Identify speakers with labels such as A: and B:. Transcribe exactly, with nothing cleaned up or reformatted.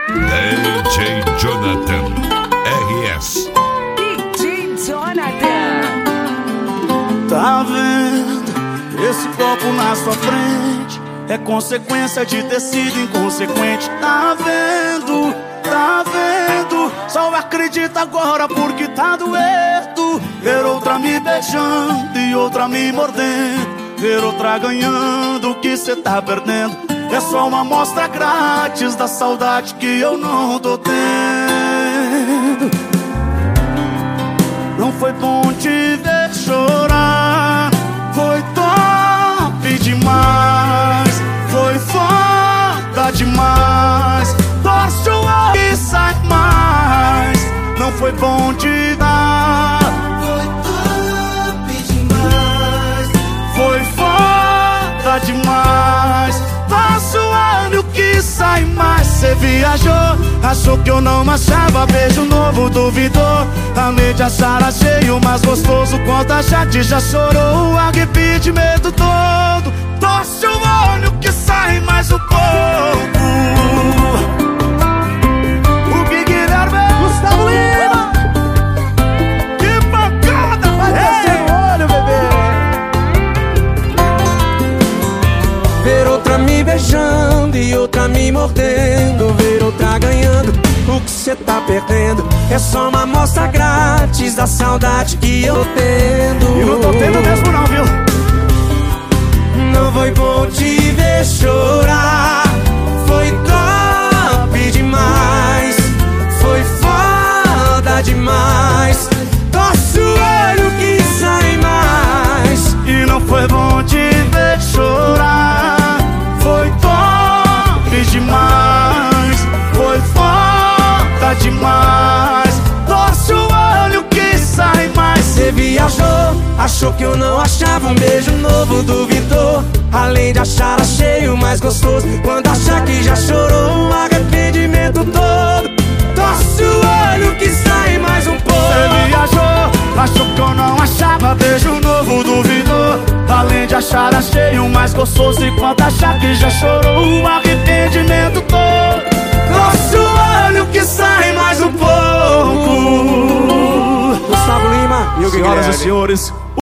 A: D J Jonathan R S.
B: D J Jonathan.
C: Tá vendo esse copo na sua frente? É consequência de ter sido inconsequente. Tá vendo, tá vendo? Só acredita agora porque tá doendo. Ver outra me beijando e outra me mordendo. Ver outra ganhando o que cê tá perdendo. É só uma amostra grátis da saudade que eu não tô tendo. Não foi bom te ver chorar. Foi top demais. Foi foda demais. Torce o ar e sai mais. Não foi bom te dar. Foi top demais. Foi foda demais. Torce o ar e o que sai mais. Cê viajou, achou que eu não achava. Beijo novo, duvidou. Amei de achar, achei o mais gostoso. Quando a gente já chorou, o arrependimento todo. Torce o olho que sai mais um pouco. O que Guilherme Gustavo Lima. Que pancada. Vai descer o olho, bebê.
D: Ver outra me beijando e outra me mordendo. Ver outra ganhando o que cê tá perdendo. É só uma amostra grátis da saudade que eu tô tendo.
C: E não tô tendo mesmo não, viu?
D: Não foi bom te ver chorar. Foi top demais. Foi foda demais. Torce o olho que sai mais.
C: E não foi bom te ver chorar. Foi top demais. Foi foda demais. Torce o olho que sai mais.
D: Cê viajou, achou que eu não achava. Um beijo novo, duvidou. Além de achar, achei o mais gostoso. Quando achar que já chorou, o arrependimento todo. Torce o olho que sai mais um pouco.
C: Cê viajou, achou que eu não achava. Beijo novo, duvidou. Além de achar, achei o mais gostoso. E quando achar que já chorou, o arrependimento todo.
D: Torce o olho que sai mais um pouco.
C: Gustavo Lima e o Senhoras e senhores,